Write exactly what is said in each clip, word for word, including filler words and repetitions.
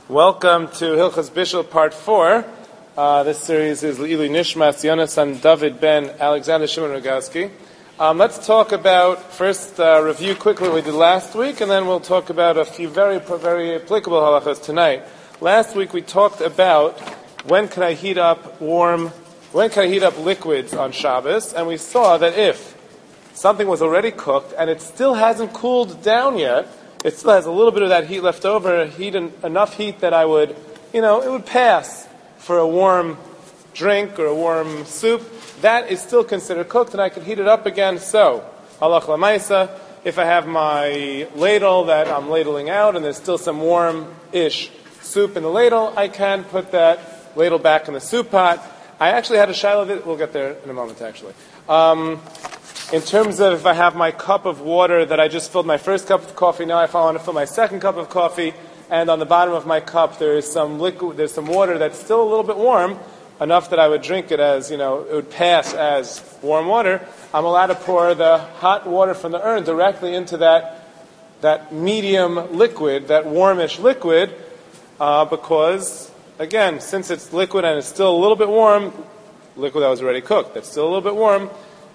Welcome to Hilchos Bishul Part four. Uh, this series is Le'ilui Nishmas Yonasan David ben Alexander Shimon Rogowski. Um, let's talk about, first uh, review quickly what we did last week, and then we'll talk about a few very very applicable halachas tonight. Last week we talked about when can I heat up warm, when can I heat up liquids on Shabbos, and we saw that if something was already cooked and it still hasn't cooled down yet, it still has a little bit of that heat left over, heat en- enough heat that I would, you know, it would pass for a warm drink or a warm soup. That is still considered cooked, and I could heat it up again. So, halach lamaisa, if I have my ladle that I'm ladling out and there's still some warm-ish soup in the ladle, I can put that ladle back in the soup pot. I actually had a shiloh of it. We'll get there in a moment, actually. Um... In terms of if I have my cup of water that I just filled my first cup of coffee, now if I want to fill my second cup of coffee, and on the bottom of my cup there is some liquid, there's some water that's still a little bit warm, enough that I would drink it as, you know, it would pass as warm water, I'm allowed to pour the hot water from the urn directly into that that medium liquid, that warmish liquid, uh, because, again, since it's liquid and it's still a little bit warm, liquid that was already cooked, that's still a little bit warm,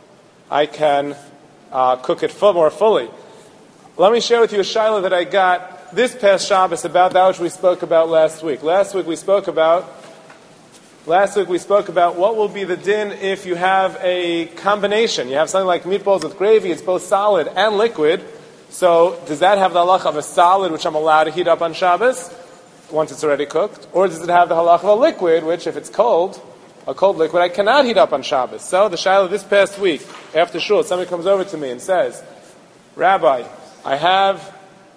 I can uh, cook it full, more fully. Let me share with you a shiloh that I got this past Shabbos about that which we spoke about last week. Last week we spoke about last week we spoke about what will be the din if you have a combination. You have something like meatballs with gravy, it's both solid and liquid. So does that have the halach of a solid, which I'm allowed to heat up on Shabbos once it's already cooked? Or does it have the halach of a liquid, which if it's cold, a cold liquid, I cannot heat up on Shabbos? So the shiloh this past week, after shul, somebody comes over to me and says, Rabbi, I have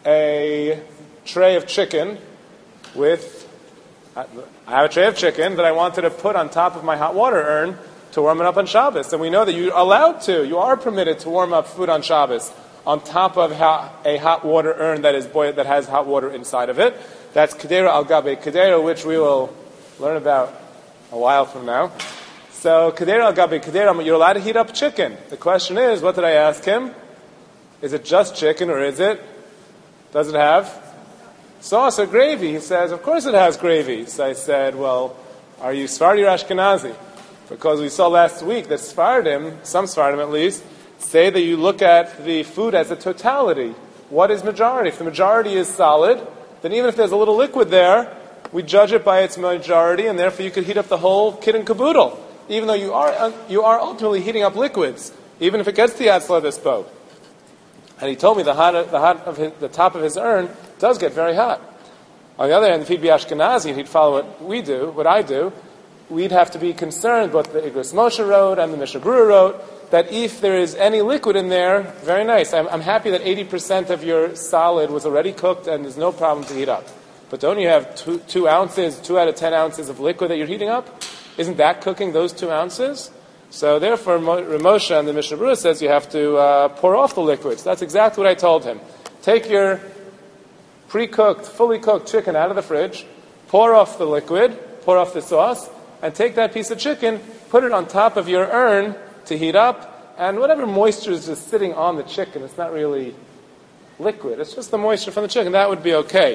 a tray of chicken with, I have a tray of chicken that I wanted to put on top of my hot water urn to warm it up on Shabbos. And we know that you're allowed to, you are permitted to warm up food on Shabbos on top of a hot water urn that is boiled, that has hot water inside of it. That's Kedera al Gabe Kedera, which we will learn about a while from now. So, Kedera al Gabi Kedera, you're allowed to heat up chicken. The question is, what did I ask him? Is it just chicken, or is it, does it have sauce or gravy? He says, of course it has gravy. So I said, well, are you Sephardi or Ashkenazi? Because we saw last week that Sephardim, some Sephardim at least, say that you look at the food as a totality. What is majority? If the majority is solid, then even if there's a little liquid there, we judge it by its majority, and therefore you could heat up the whole kit and caboodle, even though you are you are ultimately heating up liquids, even if it gets to Yatzla Bespo. And he told me the hot the hot of his, the top of his urn does get very hot. On the other hand, if he'd be Ashkenazi and he'd follow what we do, what I do, we'd have to be concerned, what the Igros Moshe wrote and the Mishnah Berurah wrote, that if there is any liquid in there, very nice. I'm, I'm happy that eighty percent of your solid was already cooked and there's no problem to heat up. But don't you have two, two ounces, two out of ten ounces of liquid that you're heating up? Isn't that cooking those two ounces? So therefore, Ramosha and the Mishnah Berurah says you have to uh, pour off the liquids. That's exactly what I told him. Take your pre-cooked, fully cooked chicken out of the fridge, pour off the liquid, pour off the sauce, and take that piece of chicken, put it on top of your urn to heat up, and whatever moisture is just sitting on the chicken, it's not really liquid, it's just the moisture from the chicken, that would be okay.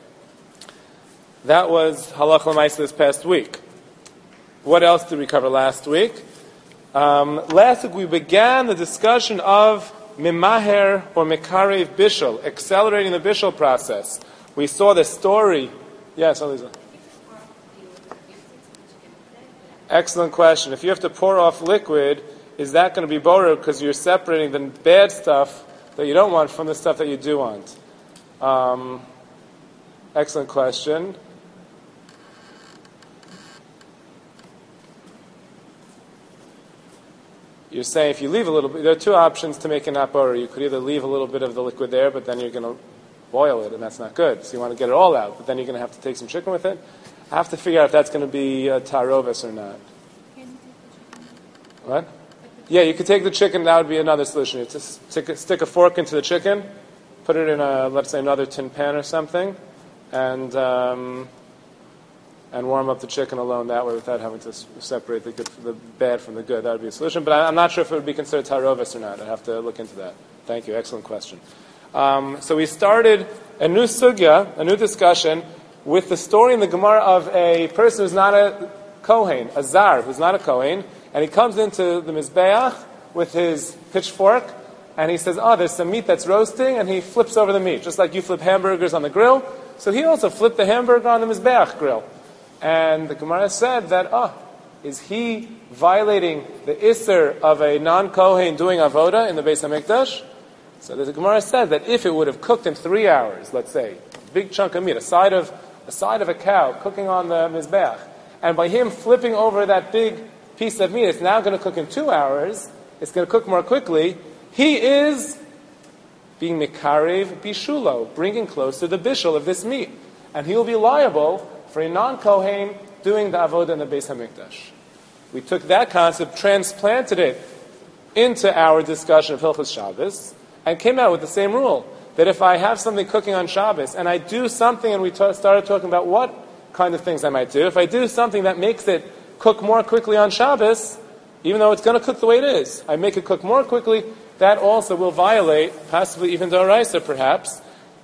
That was halach l'maisa this past week. What else did we cover last week? Um, last week we began the discussion of mimaher or mekarev bishul, accelerating the bishul process. We saw the story. Yes, Aliza. Excellent question. If you have to pour off liquid, is that going to be borer because you're separating the bad stuff that you don't want from the stuff that you do want? Um, excellent question. You're saying if you leave a little bit, there are two options to make a not borer. You could either leave a little bit of the liquid there, but then you're going to boil it, and that's not good. So you want to get it all out, but then you're going to have to take some chicken with it. I have to figure out if that's going to be uh, tarovis or not. What? Yeah, you could take the chicken. That would be another solution. You just stick a, stick a fork into the chicken, put it in a, let's say, another tin pan or something, and um, and warm up the chicken alone that way without having to s- separate the good, the bad from the good. That would be a solution. But I, I'm not sure if it would be considered tarovis or not. I'd have to look into that. Thank you. Excellent question. Um, so we started a new sugya, a new discussion with the story in the Gemara of a person who's not a Kohen, a Zar, who's not a Kohen, and he comes into the Mizbeach with his pitchfork, and he says, oh, there's some meat that's roasting, and he flips over the meat, just like you flip hamburgers on the grill. So he also flipped the hamburger on the Mizbeach grill. And the Gemara said that, oh, is he violating the Isser of a non-Kohen doing Avoda in the Beis HaMikdash? So the Gemara said that if it would have cooked in three hours, let's say, a big chunk of meat, a side of a side of a cow cooking on the Mizbeach, and by him flipping over that big piece of meat, it's now going to cook in two hours, it's going to cook more quickly, he is being Mikarev Bishulo, bringing closer the bishul of this meat. And he will be liable for a non-Kohen doing the Avodah in the Beis HaMikdash. We took that concept, transplanted it into our discussion of Hilchos Shabbos, and came out with the same rule, that if I have something cooking on Shabbos, and I do something, and we ta- started talking about what kind of things I might do, if I do something that makes it cook more quickly on Shabbos, even though it's going to cook the way it is, I make it cook more quickly, that also will violate, possibly even the Oraisa perhaps,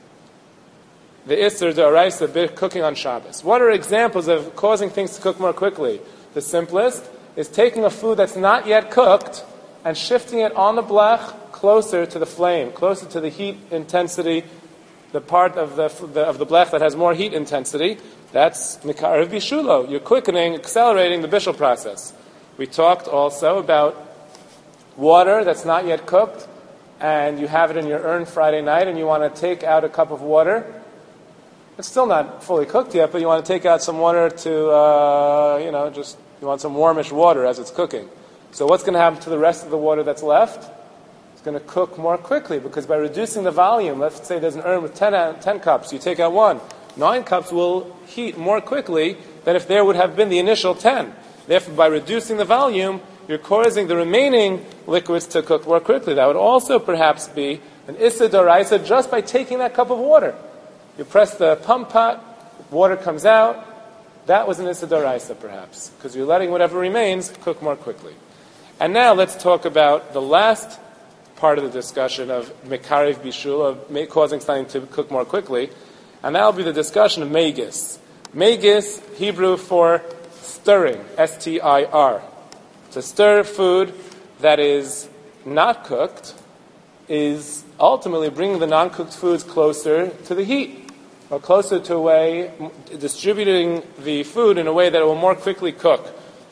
the Isser, the Oraisa, cooking on Shabbos. What are examples of causing things to cook more quickly? The simplest is taking a food that's not yet cooked and shifting it on the blech closer to the flame, closer to the heat intensity, the part of the, the of the blech that has more heat intensity. That's Mikarev Bishulo. You're quickening, accelerating the bishul process. We talked also about water that's not yet cooked, and you have it in your urn Friday night, and you want to take out a cup of water. It's still not fully cooked yet, but you want to take out some water to, uh, you know, just, you want some warmish water as it's cooking. So what's going to happen to the rest of the water that's left? It's going to cook more quickly, because by reducing the volume, let's say there's an urn with ten, ten cups, you take out one. Nine cups will heat more quickly than if there would have been the initial ten. Therefore, by reducing the volume, you're causing the remaining liquids to cook more quickly. That would also perhaps be an Issa D'Oraisa just by taking that cup of water. You press the pump pot, water comes out. That was an Issa D'Oraisa perhaps, because you're letting whatever remains cook more quickly. And now let's talk about the last part of the discussion of Mekarev Bishul, of causing something to cook more quickly, and that will be the discussion of Megis. Megis, Hebrew for stirring, S T I R. To stir food that is not cooked is ultimately bringing the non-cooked foods closer to the heat, or closer to a way, distributing the food in a way that it will more quickly cook.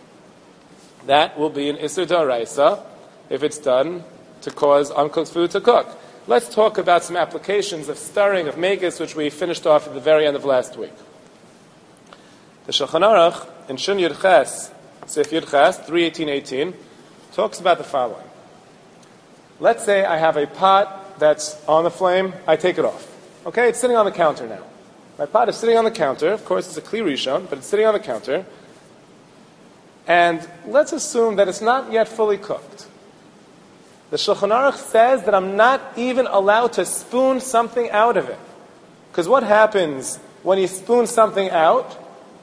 That will be an Isser D'Oraisa if it's done to cause uncooked food to cook. Let's talk about some applications of stirring, of Megis, which we finished off at the very end of last week. The Shulchan Aruch in Shun Yud Ches, Sif Yud Ches, three eighteen eighteen, talks about the following. Let's say I have a pot that's on the flame, I take it off. Okay, it's sitting on the counter now. My pot is sitting on the counter, of course it's a Kli Rishon, but it's sitting on the counter. And let's assume that it's not yet fully cooked. The Shulchan Aruch says that I'm not even allowed to spoon something out of it. Because what happens when you spoon something out?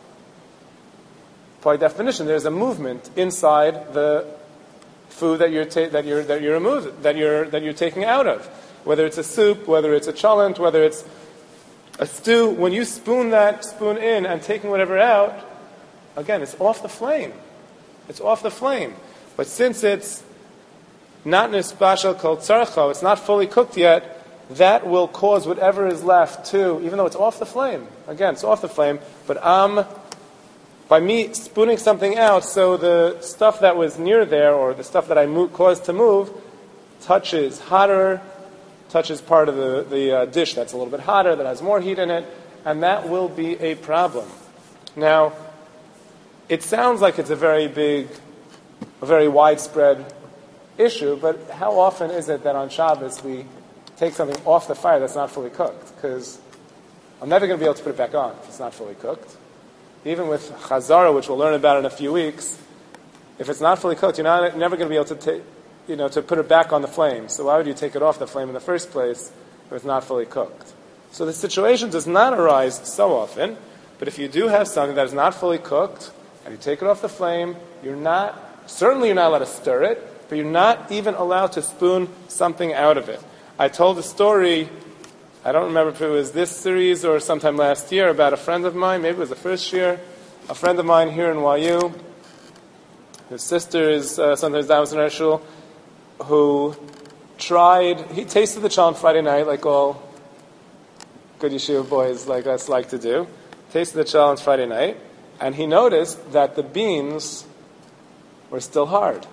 By definition, there's a movement inside the food that you're ta- that you're that you're removing, that you're that you're taking out of. Whether it's a soup, whether it's a cholent, whether it's a stew, when you spoon that spoon in and taking whatever out, again, it's off the flame. It's off the flame. But since it's not nispashal kol tzarcho, it's not fully cooked yet, that will cause whatever is left to, even though it's off the flame. Again, it's off the flame, but um, by me spooning something out, so the stuff that was near there, or the stuff that I mo- caused to move, touches hotter, touches part of the, the uh, dish that's a little bit hotter, that has more heat in it, and that will be a problem. Now, it sounds like it's a very big, a very widespread issue, but how often is it that on Shabbos we take something off the fire that's not fully cooked? Because I'm never going to be able to put it back on if it's not fully cooked. Even with Chazara, which we'll learn about in a few weeks, if it's not fully cooked, you're not, you're never going to be able to take, you know, to put it back on the flame. So why would you take it off the flame in the first place if it's not fully cooked? So the situation does not arise so often, but if you do have something that is not fully cooked, and you take it off the flame, you're not, certainly you're not allowed to stir it, but you're not even allowed to spoon something out of it. I told a story I don't remember if it was this series or sometime last year, about a friend of mine, maybe it was the first year, a friend of mine here in Y U, his sister is uh, sometimes down in our shul, who tried, he tasted the challah on Friday night, like all good yeshiva boys like us like to do, tasted the challah on Friday night, and he noticed that the beans were still hard.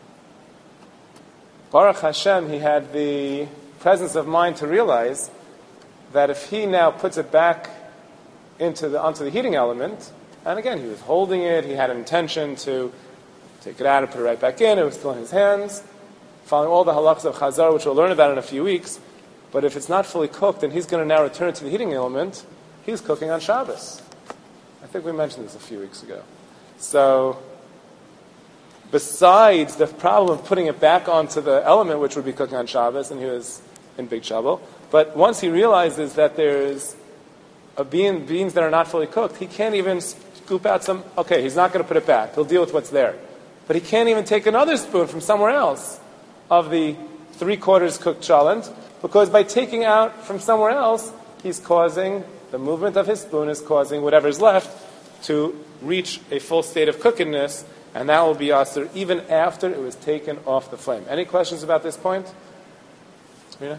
Baruch Hashem, he had the presence of mind to realize that if he now puts it back into the onto the heating element, and again, he was holding it, he had an intention to take it out and put it right back in, it was still in his hands, following all the halachas of Chazar, which we'll learn about in a few weeks, but if it's not fully cooked and he's going to now return it to the heating element, he's cooking on Shabbos. I think we mentioned this a few weeks ago. So, besides the problem of putting it back onto the element, which would be cooking on Shabbos, and he was in big trouble, but once he realizes that there's a bean, beans that are not fully cooked, he can't even scoop out some, okay, he's not going to put it back, he'll deal with what's there. But he can't even take another spoon from somewhere else of the three-quarters cooked challah, because by taking out from somewhere else, he's causing, the movement of his spoon is causing whatever's left to reach a full state of cookedness, and that will be asur even after it was taken off the flame. Any questions about this point? Rina?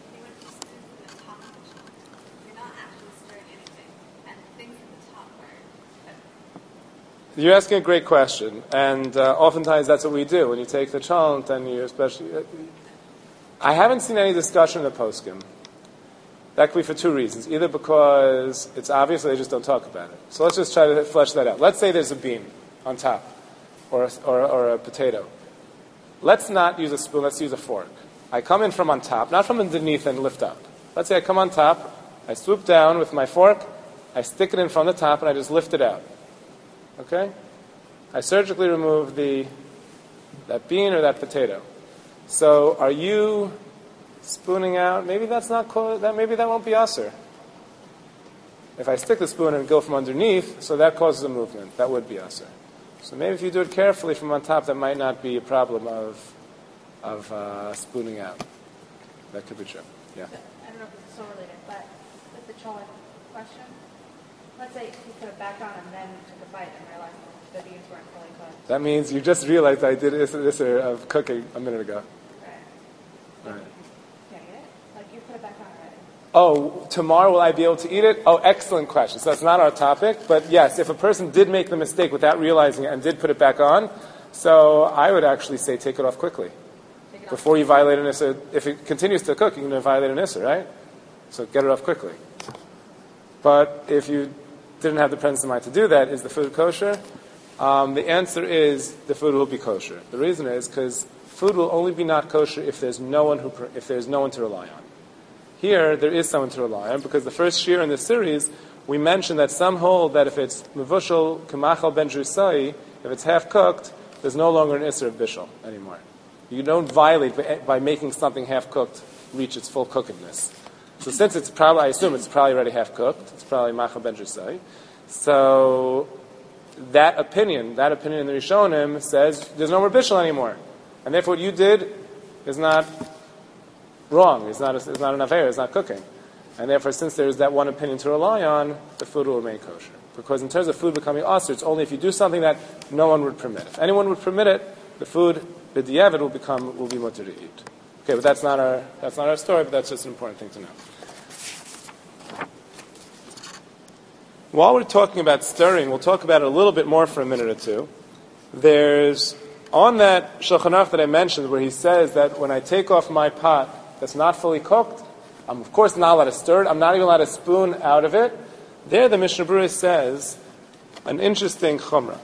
You're asking a great question, and uh, oftentimes that's what we do. When you take the challah, and you especially... Uh, I haven't seen any discussion in the poskim. That could be for two reasons. Either because it's obvious or they just don't talk about it. So let's just try to flesh that out. Let's say there's a bean on top, or a, or, or a potato. Let's not use a spoon, let's use a fork. I come in from on top, not from underneath and lift up. Let's say I come on top, I swoop down with my fork, I stick it in from the top, and I just lift it out. Okay? I surgically remove the that bean or that potato. So are you spooning out? Maybe that's not called, that maybe that won't be asur. If I stick the spoon and go from underneath, so that causes a movement. That would be asur. So maybe if you do it carefully from on top, that might not be a problem of of uh, spooning out. That could be true. Yeah. I don't know if it's so related, but with the challah question, let's say you put it back on and then took a bite and realized the beans weren't fully cooked. That means you just realized I did this, this of cooking a minute ago. Right. Right. Can you eat it? Like you put it back on already. Oh, tomorrow will I be able to eat it? Oh, excellent question. So that's not our topic, but yes, if a person did make the mistake without realizing it and did put it back on, so I would actually say take it off quickly. Take it Before off. you violate an issur. If it continues to cook, you're going to violate an issur, right? So get it off quickly. But if you didn't have the presence of mind to do that, is the food kosher? Um, the answer is the food will be kosher. The reason is because food will only be not kosher if there's no one who if there's no one to rely on. Here, there is someone to rely on, because the first year in this series, we mentioned that some hold that if it's mevushal k'machal ben drusai, if it's half cooked, there's no longer an issur of bishul anymore. You don't violate by, by making something half cooked reach its full cookedness. So since it's probably, I assume it's probably already half cooked, it's probably machal ben drusai. So that opinion, that opinion in the Rishonim says there's no more bishul anymore, and therefore what you did is not wrong. It's not. A, it's not an affair. It's not cooking, and therefore, since there is that one opinion to rely on, the food will remain kosher. Because in terms of food becoming asur, it's only if you do something that no one would permit. If anyone would permit it, the food b'diavad will become will be mutter to eat. Okay, but that's not our that's not our story. But that's just an important thing to know. While we're talking about stirring, we'll talk about it a little bit more for a minute or two. There's on that Shulchan Aruch that I mentioned, where he says that when I take off my pot that's not fully cooked, I'm of course not allowed to stir it. I'm not even allowed to spoon out of it. There the Mishnah Berurah says an interesting chumrah.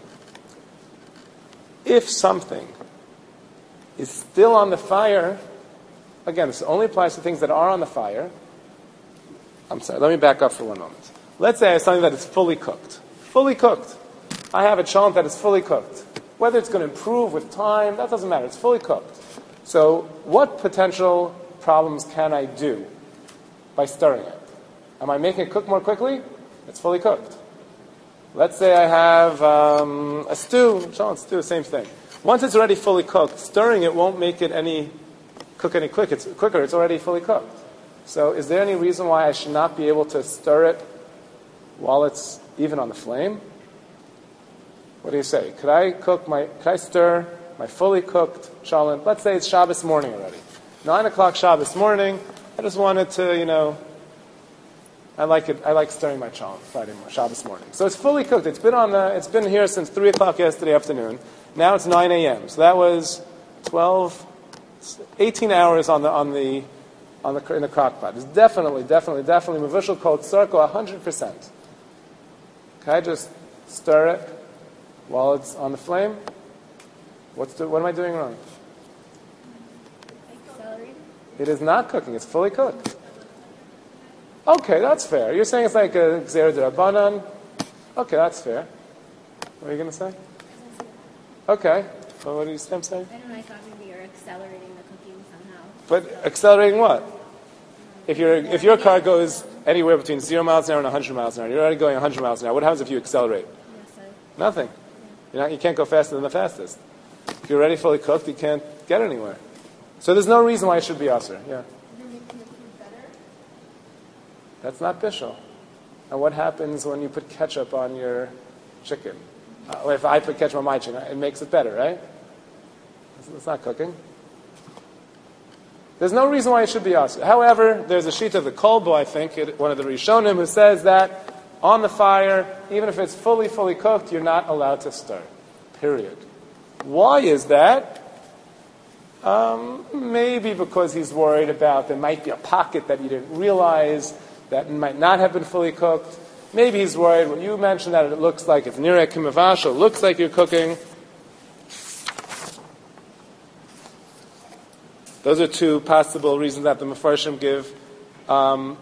If something is still on the fire, again, this only applies to things that are on the fire. I'm sorry, let me back up for one moment. Let's say I have something that is fully cooked. Fully cooked. I have a challah that is fully cooked. Whether it's going to improve with time, that doesn't matter. It's fully cooked. So what potential problems can I do by stirring it? Am I making it cook more quickly? It's fully cooked. Let's say I have um, a stew, challah stew, same thing. Once it's already fully cooked, stirring it won't make it any cook any quick. It's quicker. It's already fully cooked. So is there any reason why I should not be able to stir it while it's even on the flame? What do you say? Could I cook my, could I stir my fully cooked cholent? Let's say it's Shabbos morning already. Nine o'clock Shabbos morning. I just wanted to, you know, I like it. I like stirring my cholent Friday morning, Shabbos morning. So it's fully cooked. It's been on the, it's been here since three o'clock yesterday afternoon. Now it's nine a.m. So that was twelve, eighteen hours on the on the on the in the crock pot. It's definitely, definitely, definitely mevushal kol tzarko a hundred percent. Can I just stir it while it's on the flame? What's the, what am I doing wrong? Accelerating? It is not cooking. It's fully cooked. Okay, that's fair. You're saying it's like a gzera d'Rabbanan. Okay, that's fair. What are you going to say? Okay. Well, what did you say? I don't know. I thought maybe you're accelerating the cooking somehow. But accelerating what? If your if your car goes anywhere between zero miles an hour and one hundred miles an hour, you're already going one hundred miles an hour. What happens if you accelerate? Yes, I, Nothing. You're not, you can't go faster than the fastest. If you're already fully cooked, you can't get anywhere. So there's no reason why it should be aser. Yeah. That's not bishul. And what happens when you put ketchup on your chicken? Uh, if I put ketchup on my chicken, it makes it better, right? It's, it's not cooking. There's no reason why it should be aser. However, there's a sheet of the Kolbo, I think, it, one of the Rishonim, who says that on the fire, even if it's fully, fully cooked, you're not allowed to stir. Period. Why is that? Um, maybe because he's worried about there might be a pocket that you didn't realize that might not have been fully cooked. Maybe he's worried when you mentioned that it looks like, if nireh kimavashal looks like you're cooking. Those are two possible reasons that the Mefarshim give. Um,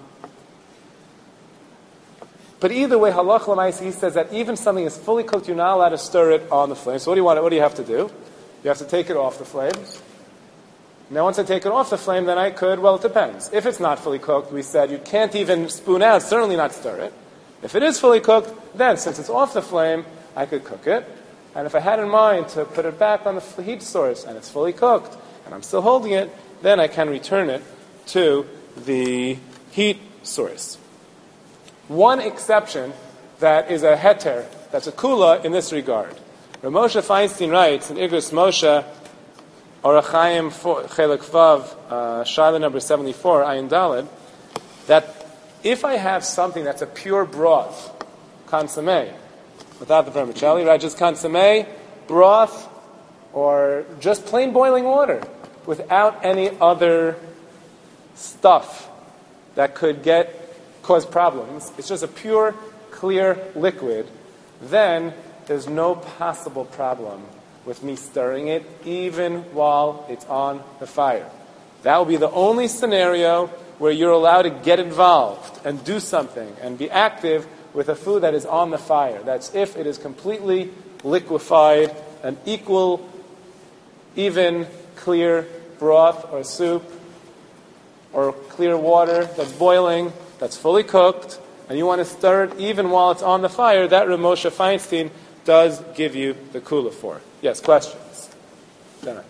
but either way, halach l'maisa, he says that even something is fully cooked, you're not allowed to stir it on the flame. So what do you want? What do you have to do? You have to take it off the flame. Now, once I take it off the flame, then I could, well, it depends. If it's not fully cooked, we said you can't even spoon out, certainly not stir it. If it is fully cooked, then since it's off the flame, I could cook it. And if I had in mind to put it back on the heat source and it's fully cooked and I'm still holding it, then I can return it to the heat source. One exception that is a heter, that's a kula in this regard. Rav Moshe Feinstein writes in Igros Moshe, Orach Chaim Chelek Vav, uh, Shaila number seventy-four, Ayin Daled, that if I have something that's a pure broth, consommé, without the vermicelli, right, just consommé, broth, or just plain boiling water, without any other stuff that could get cause problems, it's just a pure, clear liquid, then there's no possible problem with me stirring it, even while it's on the fire. That will be the only scenario where you're allowed to get involved and do something and be active with a food that is on the fire. That's if it is completely liquefied, an equal, even, clear broth or soup or clear water that's boiling, that's fully cooked, and you want to stir it even while it's on the fire. That Rav Moshe Feinstein does give you the kula for. Yes, questions? Dana.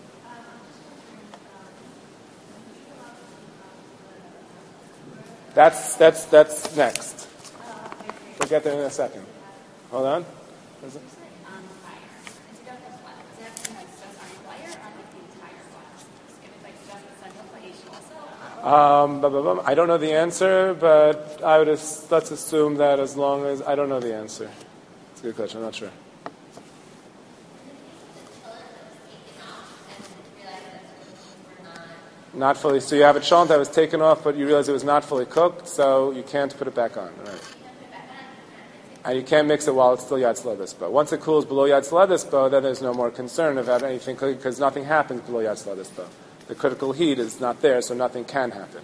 That's that's that's next. We'll get there in a second. Hold on. Is it? Um, blah, blah, blah. I don't know the answer, but I would as- let's assume that as long as I don't know the answer. It's a good question. I'm not sure. Not fully. So you have a cholent that was taken off, but you realize it was not fully cooked, so you can't put it back on. Right. And you can't mix it while it's still yad sladispo. Once it cools below yad sladispo, then there's no more concern about anything because nothing happens below yad sladispo. The critical heat is not there, so nothing can happen.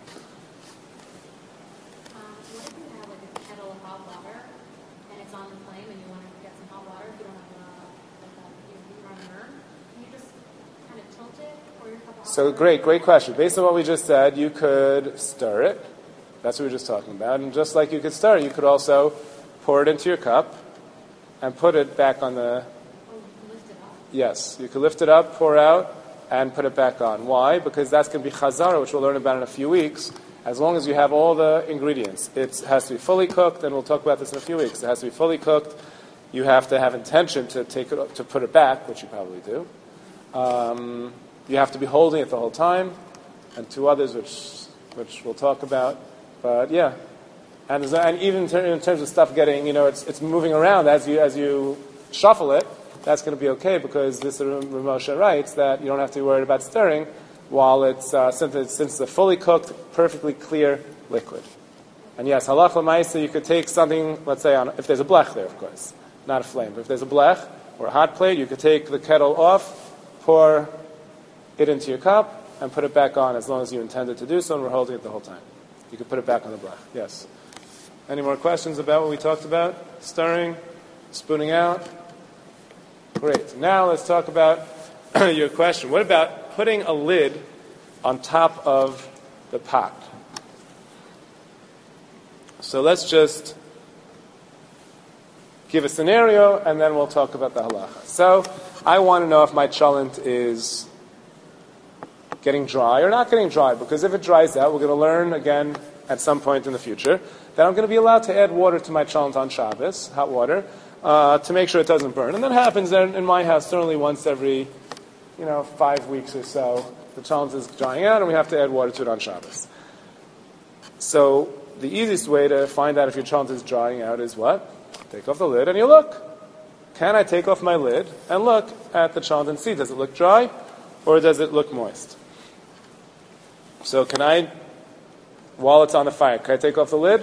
Um, what if you have like a kettle of hot water and it's on the flame and you want to get some hot water? If you don't have a, like a, you run an urn, can you just kind of tilt it or your cup of hot So water? great, great question. Based on what we just said, you could stir it. That's what we were just talking about. And just like you could stir it, you could also pour it into your cup and put it back on the... Oh, you can lift it up. Yes, you could lift it up, pour out, and put it back on. Why? Because that's going to be chazara, which we'll learn about in a few weeks, as long as you have all the ingredients. It has to be fully cooked, and we'll talk about this in a few weeks. It has to be fully cooked. You have to have intention to take it, to put it back, which you probably do. Um, you have to be holding it the whole time, and two others, which which we'll talk about. But yeah, and, and even in, ter- in terms of stuff getting, you know, it's it's moving around as you as you shuffle it. That's going to be okay because this Ramosha writes that you don't have to be worried about stirring while it's uh, since it's, since it's a fully cooked, perfectly clear liquid. And yes, halach l'maisa, you could take something, let's say, on, if there's a blech there, of course, not a flame. But if there's a blech or a hot plate, you could take the kettle off, pour it into your cup, and put it back on as long as you intended to do so, and we're holding it the whole time. You could put it back on the blech. Yes. Any more questions about what we talked about? Stirring, spooning out. Great. Now let's talk about your question. What about putting a lid on top of the pot? So let's just give a scenario, and then we'll talk about the halacha. So I want to know if my cholent is getting dry or not getting dry, because if it dries out, we're going to learn again at some point in the future that I'm going to be allowed to add water to my cholent on Shabbos, hot water, uh, to make sure it doesn't burn. And that happens in, in my house certainly once every, you know, five weeks or so. The cholent is drying out, and we have to add water to it on Shabbos. So the easiest way to find out if your cholent is drying out is what? Take off the lid and you look. Can I take off my lid and look at the cholent and see, does it look dry or does it look moist? So can I, while it's on the fire, can I take off the lid?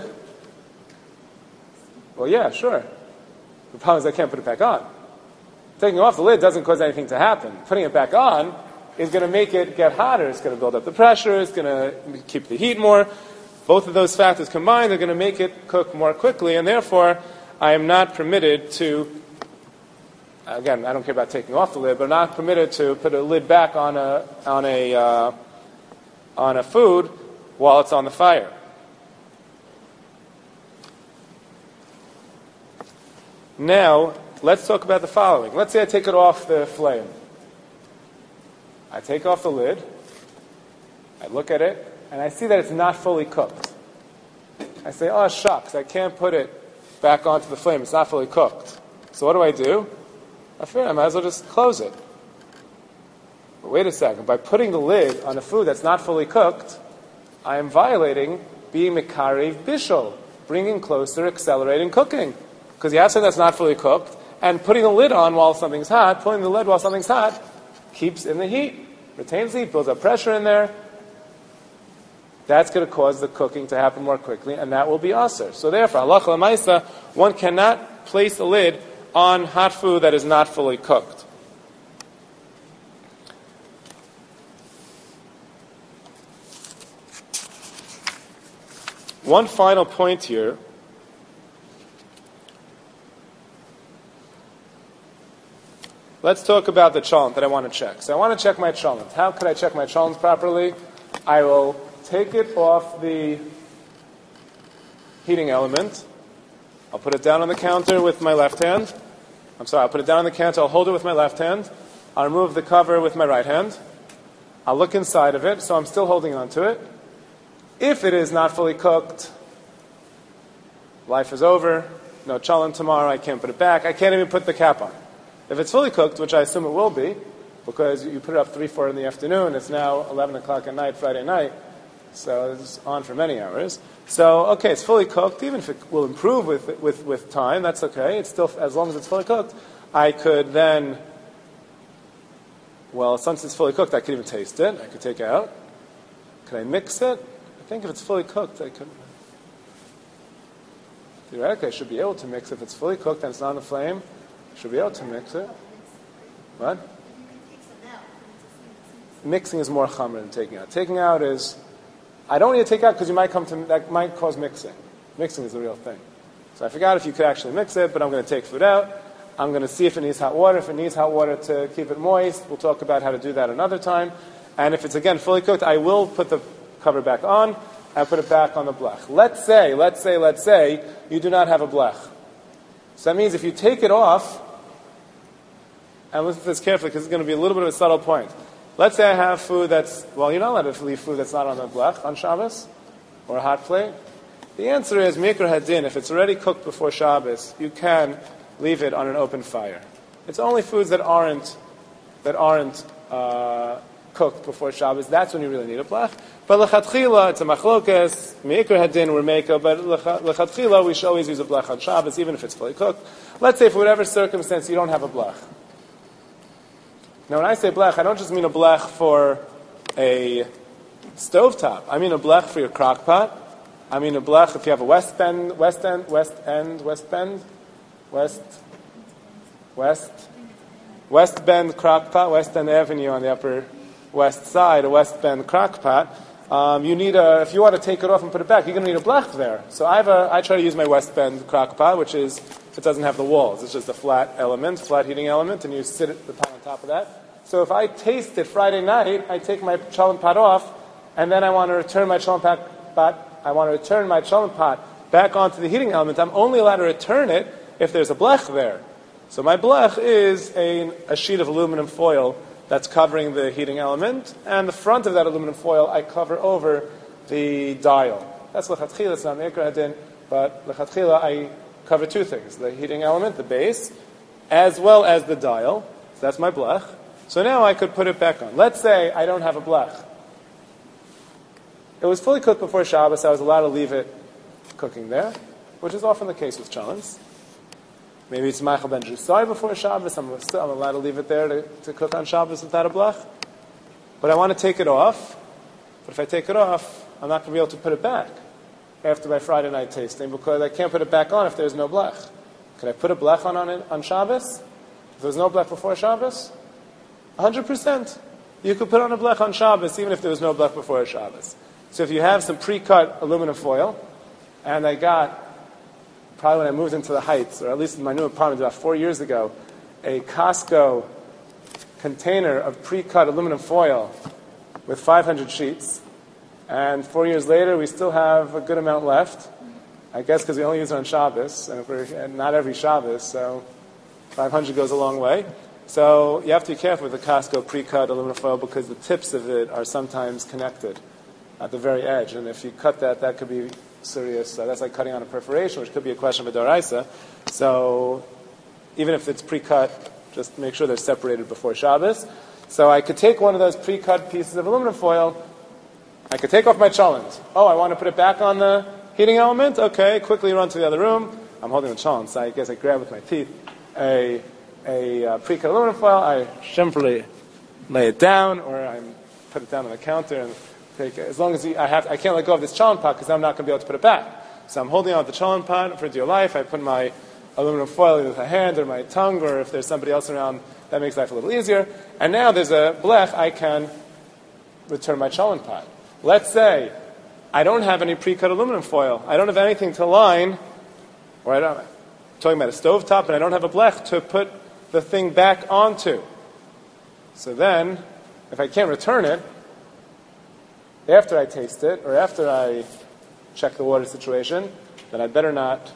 Well, yeah, sure. The problem is I can't put it back on. Taking off the lid doesn't cause anything to happen. Putting it back on is going to make it get hotter. It's going to build up the pressure. It's going to keep the heat more. Both of those factors combined are going to make it cook more quickly, and therefore I am not permitted to, again, I don't care about taking off the lid, but I'm not permitted to put a lid back on a on a uh, on a food while it's on the fire. Now, let's talk about the following. Let's say I take it off the flame. I take off the lid, I look at it, and I see that it's not fully cooked. I say, oh, shucks, I can't put it back onto the flame. It's not fully cooked. So what do I do? I figure I might as well just close it. But wait a second. By putting the lid on a food that's not fully cooked, I am violating being mekarev bishul, bringing closer, accelerating cooking. Because you have something that's not fully cooked, and putting the lid on while something's hot, pulling the lid while something's hot, keeps in the heat, retains the heat, builds up pressure in there. That's going to cause the cooking to happen more quickly, and that will be aser. So therefore, halacha l'maisa, one cannot place a lid on hot food that is not fully cooked. One final point here. Let's talk about the cholent that I want to check. So I want to check my cholent. How could I check my cholent properly? I will take it off the heating element. I'll put it down on the counter with my left hand. I'm sorry, I'll put it down on the counter. I'll hold it with my left hand. I'll remove the cover with my right hand. I'll look inside of it, so I'm still holding on to it. If it is not fully cooked, life is over. No cholent tomorrow. I can't put it back. I can't even put the cap on. If it's fully cooked, which I assume it will be, because you put it up three, four in the afternoon, it's now eleven o'clock at night, Friday night, so it's on for many hours. So, okay, it's fully cooked. Even if it will improve with with with time, that's okay. It's still, as long as it's fully cooked, I could then, well, since it's fully cooked, I could even taste it. I could take it out. Could I mix it? I think if it's fully cooked, I could. Theoretically, I should be able to mix it. If it's fully cooked and it's not on the flame, I should be able to mix it. What? Mixing is more chamer than taking out. Taking out is, I don't need to take out because you might come to, that might cause mixing. Mixing is the real thing. So I forgot if you could actually mix it, but I'm going to take food out. I'm going to see if it needs hot water. If it needs hot water to keep it moist, we'll talk about how to do that another time. And if it's, again, fully cooked, I will put the cover back on and put it back on the blech. Let's say, let's say, let's say, you do not have a blech. So that means if you take it off, and listen to this carefully because it's going to be a little bit of a subtle point. Let's say I have food that's, well, you're not allowed to leave food that's not on the blech on Shabbos. or a hot plate? The answer is Mikra Hadin. If it's already cooked before Shabbos, you can leave it on an open fire. It's only foods that aren't that aren't uh, cooked before Shabbos. That's when you really need a blech. But lechatchila, it's a machlokes. Mikra Hadin, we're meka. But lechatchila, we should always use a blech on Shabbos, even if it's fully cooked. Let's say for whatever circumstance you don't have a blech. Now, when I say blech, I don't just mean a blech for a stovetop. I mean a blech for your crock pot. I mean a blech if you have a west bend, west end, west end, west bend, west, west, west bend crock pot, West End Avenue on the upper west side, a west bend crock pot. Um, you need a, if you want to take it off and put it back, you're going to need a blech there. So I have a, I try to use my west bend crock pot, which is, it doesn't have the walls. It's just a flat element, flat heating element, and you sit the pot on top of that. So if I taste it Friday night, I take my cholent pot off, and then I want to return my cholent pot, pot I want to return my cholent pot back onto the heating element. I'm only allowed to return it if there's a blech there. So my blech is a, a sheet of aluminum foil that's covering the heating element, and the front of that aluminum foil I cover over the dial. That's lechatchila, it's not Mikra Hadin, but lechatchila I cover two things, the heating element, the base, as well as the dial. So that's my blech. So now I could put it back on. Let's say I don't have a blech. It was fully cooked before Shabbos, I was allowed to leave it cooking there, which is often the case with cholents. Maybe it's Michael ben Drusai before Shabbos. I'm, still, I'm allowed to leave it there to, to cook on Shabbos without a blech. But I want to take it off. But if I take it off, I'm not going to be able to put it back after my Friday night tasting because I can't put it back on if there's no blech. Could I put a blech on on, it, on Shabbos? If there was no blech before Shabbos? one hundred percent. You could put on a blech on Shabbos even if there was no blech before Shabbos. So if you have some pre-cut aluminum foil, and I got probably when I moved into the Heights, or at least in my new apartment about four years ago, a Costco container of pre-cut aluminum foil with five hundred sheets. And four years later, we still have a good amount left. I guess because we only use it on Shabbos, and, if we're, and not every Shabbos, so five hundred goes a long way. So you have to be careful with the Costco pre-cut aluminum foil because the tips of it are sometimes connected at the very edge. And if you cut that, that could be serious. Uh, that's like cutting on a perforation, which could be a question of a doraisa. So even if it's pre-cut, just make sure they're separated before Shabbos. So I could take one of those pre-cut pieces of aluminum foil. I could take off my cholent. Oh, I want to put it back on the heating element? Okay, quickly run to the other room. I'm holding the cholent, so I guess I grab with my teeth a, a uh, pre-cut aluminum foil. I shamefully lay it down, or I put it down on the counter and take it. As long as you, I have, I can't let go of this cholent pot because I'm not going to be able to put it back. So I'm holding on to the cholent pot for dear life. I put my aluminum foil either with a hand or my tongue, or if there's somebody else around, that makes life a little easier. And now there's a blech, I can return my cholent pot. Let's say I don't have any pre-cut aluminum foil. I don't have anything to line, or I don't, I'm talking about a stovetop, and I don't have a blech to put the thing back onto. So then, if I can't return it, after I taste it, or after I check the water situation, then I better not,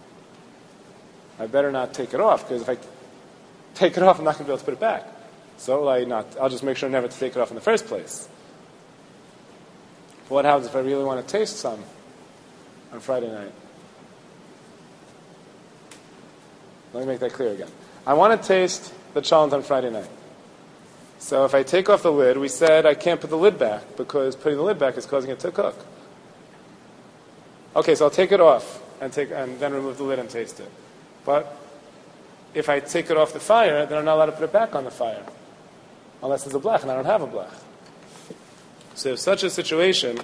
I better not take it off, because if I take it off, I'm not going to be able to put it back. So I not, I'll just make sure never to take it off in the first place. But what happens if I really want to taste some on Friday night? Let me make that clear again. I want to taste the cholent on Friday night. So if I take off the lid, we said I can't put the lid back because putting the lid back is causing it to cook. Okay, so I'll take it off and take and then remove the lid and taste it. But if I take it off the fire, then I'm not allowed to put it back on the fire unless there's a blech, and I don't have a blech. So if such a situation,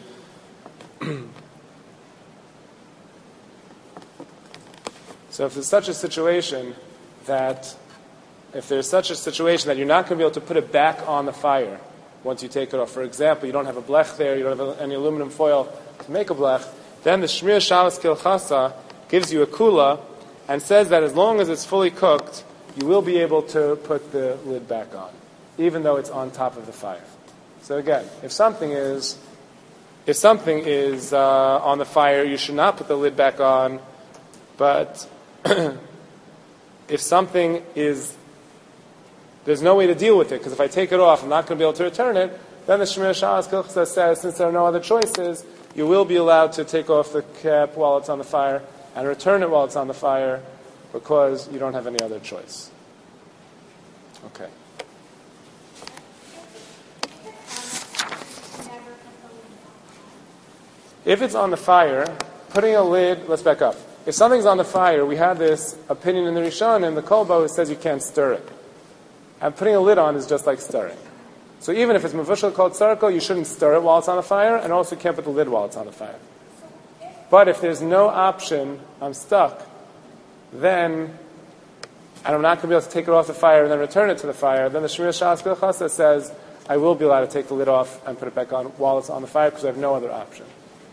so if there's such a situation that If there's such a situation that you're not going to be able to put it back on the fire once you take it off, for example, you don't have a blech there, you don't have any aluminum foil to make a blech, then the Shmir Shabbos Kilchasa gives you a kula and says that as long as it's fully cooked, you will be able to put the lid back on, even though it's on top of the fire. So again, if something is if something is uh, on the fire, you should not put the lid back on, but if something is there's no way to deal with it, because if I take it off, I'm not going to be able to return it, then the Shmir Shabbos Kilchasa says, since there are no other choices, you will be allowed to take off the cap while it's on the fire and return it while it's on the fire because you don't have any other choice. Okay. If it's on the fire, putting a lid, let's back up. If something's on the fire, we had this opinion in the Rishon, in the Kolbo, it says you can't stir it. And putting a lid on is just like stirring. So even if it's mevushal called tzarko, you shouldn't stir it while it's on the fire, and also you can't put the lid while it's on the fire. But if there's no option, I'm stuck, then, and I'm not going to be able to take it off the fire and then return it to the fire, then the Shmir Shas Bilchasa says, I will be allowed to take the lid off and put it back on while it's on the fire because I have no other option.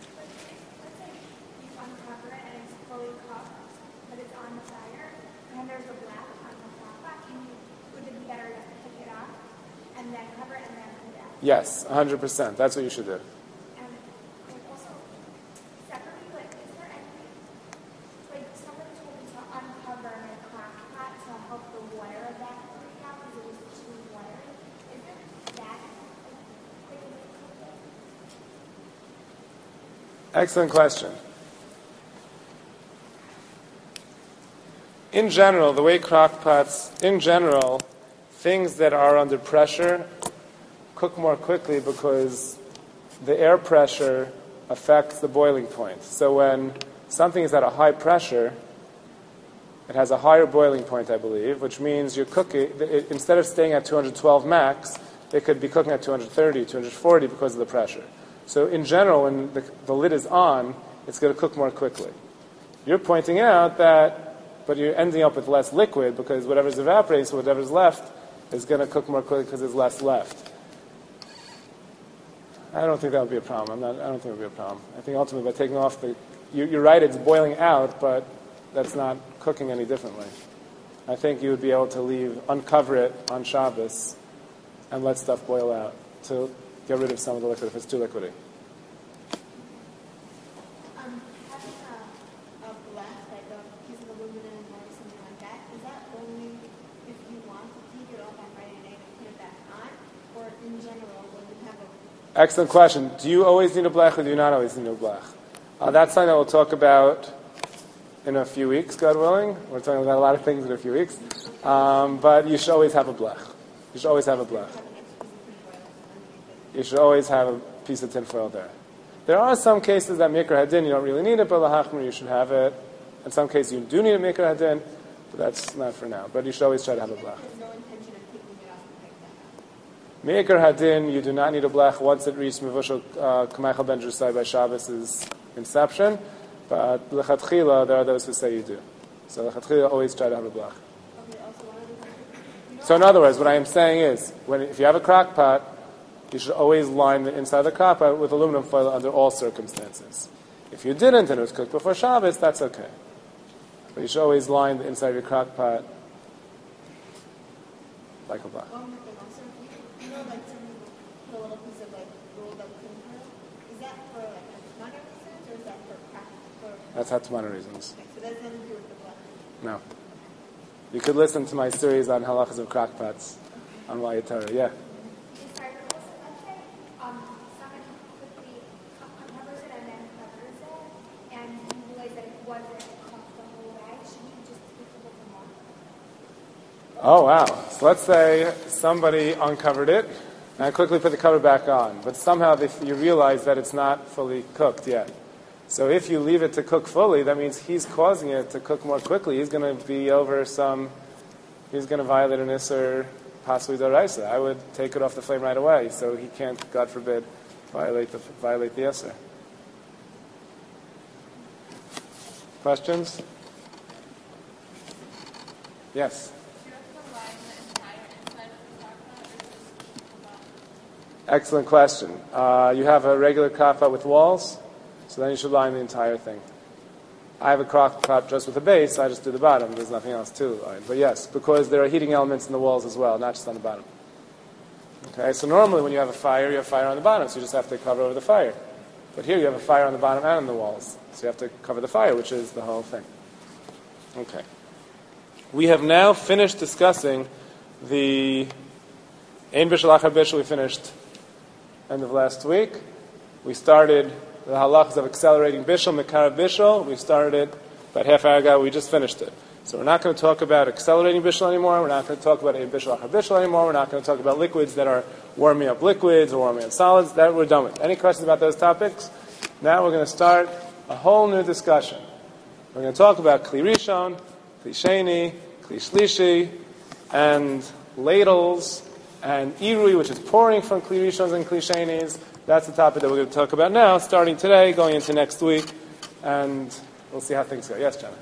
Yes, one hundred percent. That's what you should do. And also, separately, like, is there any, like, somebody told me to uncover my crock pot to help the water evaporate out because it was too watery. Isn't that, like, excellent question. In general, the way crock pots, in general, things that are under pressure cook more quickly because the air pressure affects the boiling point. So when something is at a high pressure, it has a higher boiling point, I believe, which means you're cooking, it, instead of staying at two hundred twelve max, it could be cooking at two hundred thirty, two hundred forty because of the pressure. So in general, when the, the lid is on, it's going to cook more quickly. You're pointing out that, but you're ending up with less liquid because whatever's evaporating, so whatever's left is going to cook more quickly because there's less left. I don't think that would be a problem. I'm not, I don't think it would be a problem. I think ultimately by taking off the... You, you're right, it's boiling out, but that's not cooking any differently. I think you would be able to leave, uncover it on Shabbos and let stuff boil out to get rid of some of the liquid if it's too liquidy. Um, having a, a blech, like a piece of aluminum or something like that, is that only if you want to take it off on Friday night and put it back on? Or in general, when you have a... Excellent question. Do you always need a blech or do you not always need a blech? Uh, that's something that we'll talk about in a few weeks, God willing. We're talking about a lot of things in a few weeks. Um, but you should always have a blech. You should always have a blech. You should always have a piece of tinfoil there. There are some cases that mikra hadin, you don't really need it, but lahachmer, you should have it. In some cases you do need a mikra hadin, but that's not for now. But you should always try to have a blech. Me'ikar hadin, you do not need a blech once it reached mevushal k'meichel ben drusai by Shabbos' inception. But lechatchila, there are those who say you do. So lechatchila, always try to have a blech. So in other words, what I am saying is, when if you have a crock pot, you should always line the inside of the crock pot with aluminum foil under all circumstances. If you didn't and it was cooked before Shabbos, that's okay. But you should always line the inside of your crock pot like a blech. You know, like some people put a little piece of like rolled up tinfoil. Is that for like Hatmana reasons or is that for practice? That's Hatmana reasons. Okay, so that has nothing to do with the blood. No. You could listen to my series on halachas of crockpots on Wayatara. Yeah. Sorry, but also, let's say um, somebody quickly uncovers it and then covers it, and you realize that it wasn't cooked the whole way. Should you just take a little more? Oh, wow. So let's say somebody uncovered it, and I quickly put the cover back on, but somehow they, you realize that it's not fully cooked yet. So if you leave it to cook fully, that means he's causing it to cook more quickly. He's going to be over some, he's going to violate an Isser, possibly D'oraisa. I would take it off the flame right away, so he can't, God forbid, violate the, violate the Isser. Questions? Yes? Excellent question. Uh, you have a regular crock pot with walls, so then you should line the entire thing. I have a crock pot just with a base, so I just do the bottom. There's nothing else to line. But yes, because there are heating elements in the walls as well, not just on the bottom. Okay, so normally when you have a fire, you have fire on the bottom, so you just have to cover over the fire. But here you have a fire on the bottom and on the walls, so you have to cover the fire, which is the whole thing. Okay. We have now finished discussing the Ein Bishul Achar Bishul we finished end of last week. We started the halachas of accelerating bishul, mekarav bishul. We started it about half hour ago. We just finished it. So we're not going to talk about accelerating bishul anymore. We're not going to talk about a bishul achar bishul anymore. We're not going to talk about liquids that are warming up liquids or warming up solids. That we're done with. Any questions about those topics? Now we're going to start a whole new discussion. We're going to talk about kli rishon, kli sheni, kli shlishi, and ladles, and irui, which is pouring from kli rishons and kli shenis. That's the topic that we're going to talk about now, starting today, going into next week, and we'll see how things go. Yes, Jenna?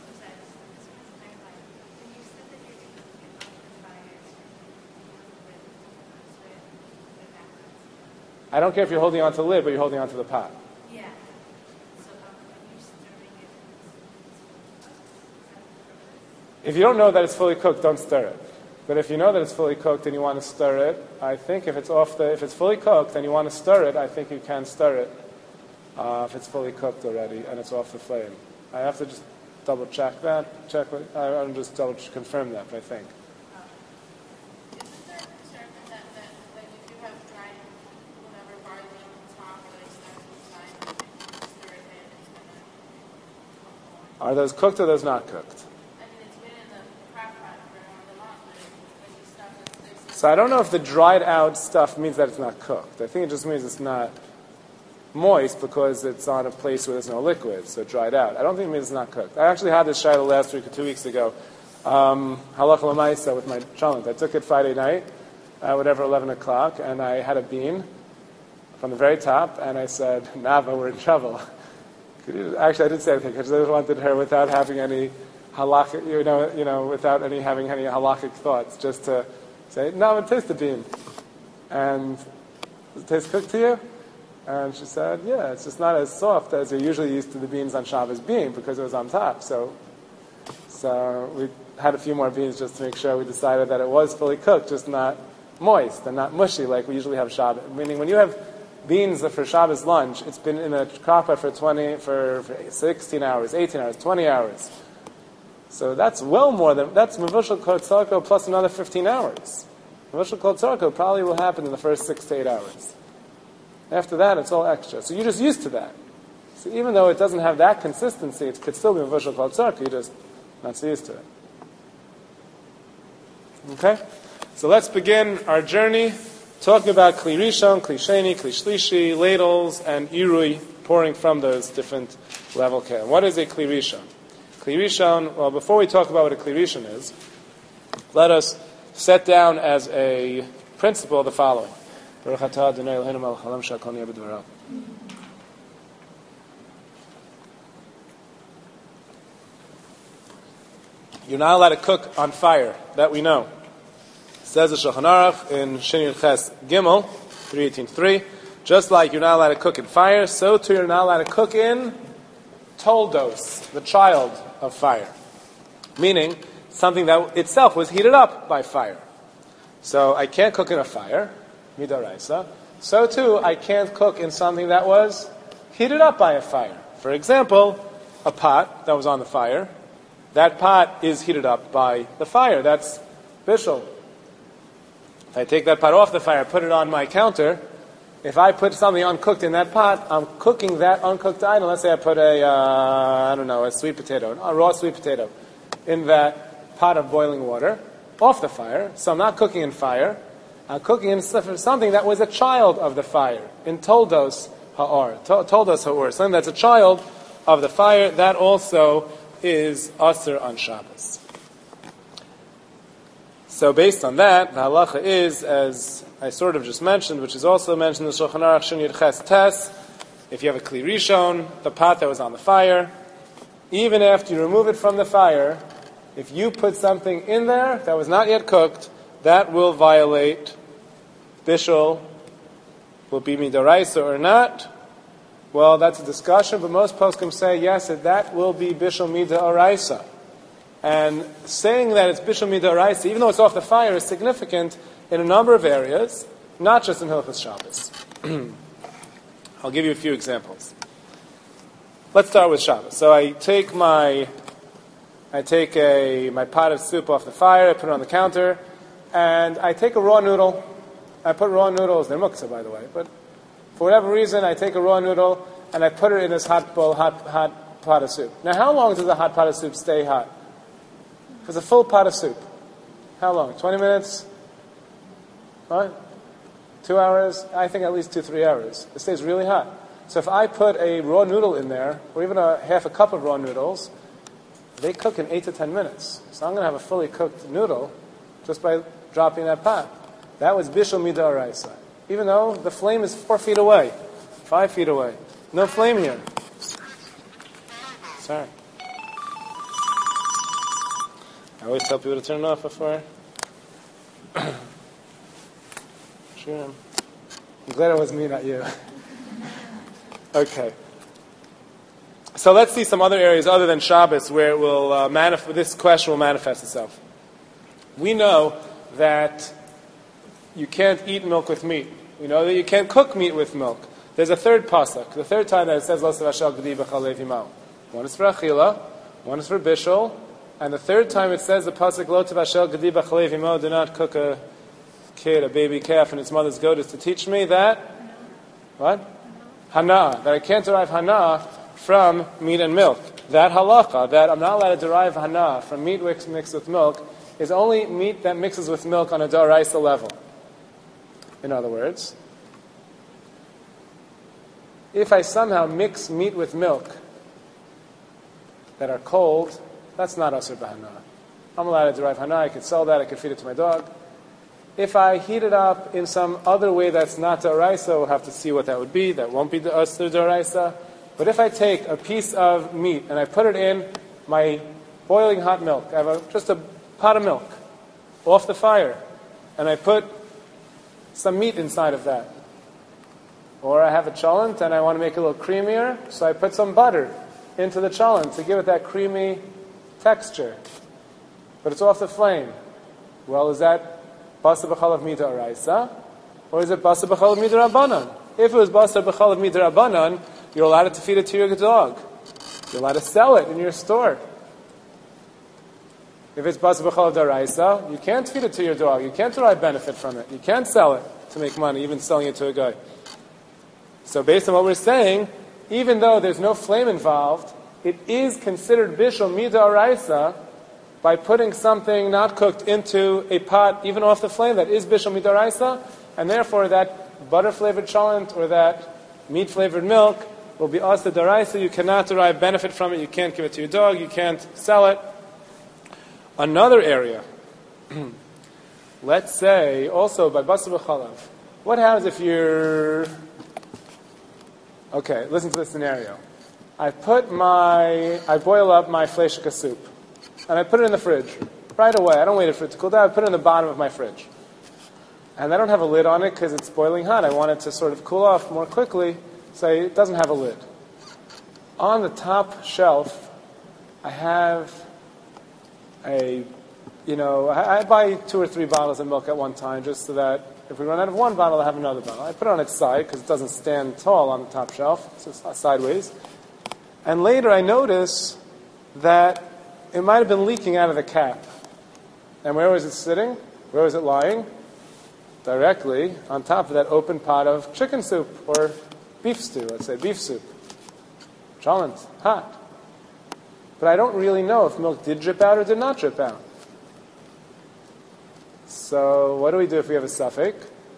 I don't care if you're holding on to the lid, but you're holding on to the pot. Yeah. So um, when you're stirring it, If you don't know that it's fully cooked, don't stir it. But if you know that it's fully cooked and you want to stir it, I think if it's off the, if it's fully cooked and you want to stir it, I think you can stir it uh, if it's fully cooked already and it's off the flame. I have to just double check that. Check. I don't just double confirm that, but I think. um, isn't there a concern that, that like if you have dried whatever barley on the top, like starts inside, and you stir it in, it's gonna. Are those cooked or those not cooked? I mean, it's been in the crock pot for a month, but when you stuff it, there's So I don't know if the dried out stuff means that it's not cooked. I think it just means it's not moist because it's on a place where there's no liquid, so dried out. I don't think it means it's not cooked. I actually had this shayla last week or two weeks ago. Um, halacha l'maisa with my chalent. I took it Friday night, uh, whatever, eleven o'clock, and I had a bean from the very top, and I said, Nava, we're in trouble. Could you, actually, I did say anything because I just wanted her without having any halachic, you know, you know, without any having any halachic thoughts, just to say, Nava, taste the bean. And does it taste cooked to you? And she said, yeah, it's just not as soft as you're usually used to the beans on Shabbos being because it was on top. So so we had a few more beans just to make sure. We decided that it was fully cooked, just not moist and not mushy like we usually have Shabbos. Meaning when you have beans for Shabbos lunch, it's been in a crock pot for twenty, for, for sixteen hours, eighteen hours, twenty hours. So that's well more than, that's Mevushal Kol Tzarko plus another fifteen hours. Mevushal Kol Tzarko probably will happen in the first six to eight hours. After that, it's all extra. So you're just used to that. So even though it doesn't have that consistency, it could still be Mevushal Kol Tzarko, you're just not so used to it. Okay? So let's begin our journey talking about Kli Rishon, Kli Sheni, Kli Shlishi, ladles, and Irui, pouring from those different level kelim. What is a Kli Rishon? Kli Rishon, well, before we talk about what a Kli Rishon is, let us set down as a principle the following. You're not allowed to cook on fire, that we know. It says the Shulchan Aruch in Shin Ches Gimel, three eighteen three, just like you're not allowed to cook in fire, so too you're not allowed to cook in toldos, the child of fire. Meaning, something that itself was heated up by fire. So I can't cook in a fire, midaraisa. So too, I can't cook in something that was heated up by a fire. For example, a pot that was on the fire. That pot is heated up by the fire. That's bishul. If I take that pot off the fire, put it on my counter, if I put something uncooked in that pot, I'm cooking that uncooked item. Let's say I put a, uh, I don't know, a sweet potato, a raw sweet potato, in that pot of boiling water, off the fire. So I'm not cooking in fire. I'm cooking in something that was a child of the fire, in toldos ha'or, toldos ha'or, something that's a child of the fire. That also is asur on Shabbos. So based on that, the halacha is, as I sort of just mentioned, which is also mentioned in the Shulchan Aruch Shin Yud Ches Tes, if you have a Kli Rishon, the pot that was on the fire, even after you remove it from the fire, if you put something in there that was not yet cooked, that will violate bishul, will be midaraisa or not. Well, that's a discussion, but most poskim say, yes, that, that will be bishul midaraisa. And saying that it's bishul midaraisa, even though it's off the fire, is significant in a number of areas, not just in Hilchos Shabbos. I'll give you a few examples. Let's start with Shabbos. So I take my, I take a my pot of soup off the fire, I put it on the counter, and I take a raw noodle. I put raw noodles, they're muktzah by the way, but for whatever reason I take a raw noodle and I put it in this hot bowl, hot, hot pot of soup. Now, how long does a hot pot of soup stay hot? If it's a full pot of soup, how long? twenty minutes? What? Two hours? I think at least two, three hours. It stays really hot. So if I put a raw noodle in there, or even a half a cup of raw noodles, they cook in eight to ten minutes. So I'm going to have a fully cooked noodle just by dropping that pot. That was bishul midaraisa. Even though the flame is four feet away, five feet away. No flame here. Sorry. I always tell people to turn it off before. Sure. I'm glad it was me, not you. Okay. So let's see some other areas other than Shabbos where it will uh, manif- this question will manifest itself. We know that you can't eat milk with meat. We know that you can't cook meat with milk. There's a third pasuk. The third time that it says Lo Tavashel Gedi B'Chalev Imao. One is for Achila, one is for Bishul, and the third time it says the pasuk Lo Tavashel Gedi B'Chalev Imao. Do not cook a kid, a baby calf, in its mother's goat, is to teach me that what hana, that I can't derive hana from meat and milk. That halacha, that I'm not allowed to derive hana from meat mixed with milk, is only meat that mixes with milk on a d'oraisa level. In other words, if I somehow mix meat with milk that are cold, that's not asur b'hana. I'm allowed to derive hana, I could sell that, I could feed it to my dog. If I heat it up in some other way that's not d'oraisa, we'll have to see what that would be. That won't be the asur d'oraisa. But if I take a piece of meat and I put it in my boiling hot milk, I have a, just a pot of milk off the fire, and I put some meat inside of that. Or I have a cholent and I want to make it a little creamier, so I put some butter into the cholent to give it that creamy texture. But it's off the flame. Well, is that basa b'chalav midaraisa, or is it basa b'chalav midarabanan? If it was basa b'chalav midarabanan, you're allowed to feed it to your dog. You're allowed to sell it in your store. If it's basa b'chalav daraisa, you can't feed it to your dog. You can't derive benefit from it. You can't sell it to make money, even selling it to a guy. So based on what we're saying, even though there's no flame involved, it is considered bishul midaraisa by putting something not cooked into a pot, even off the flame, that is bishul midaraisa, and therefore that butter-flavored cholent or that meat-flavored milk will be asur daraisa. You cannot derive benefit from it. You can't give it to your dog. You can't sell it. Another area, let's say, also by basa b'chalav, what happens if you're... Okay, listen to this scenario. I put my... I boil up my fleshika soup, and I put it in the fridge right away. I don't wait for it to cool down. I put it in the bottom of my fridge. And I don't have a lid on it because it's boiling hot. I want it to sort of cool off more quickly, so it doesn't have a lid. On the top shelf, I have a, you know, I, I buy two or three bottles of milk at one time just so that if we run out of one bottle, I have another bottle. I put it on its side because it doesn't stand tall on the top shelf, so it's sideways. And later I notice that it might have been leaking out of the cap. And where was it sitting? Where was it lying? Directly on top of that open pot of chicken soup or beef stew, let's say beef soup. Cholent, hot. But I don't really know if milk did drip out or did not drip out. So what do we do if we have a suffix?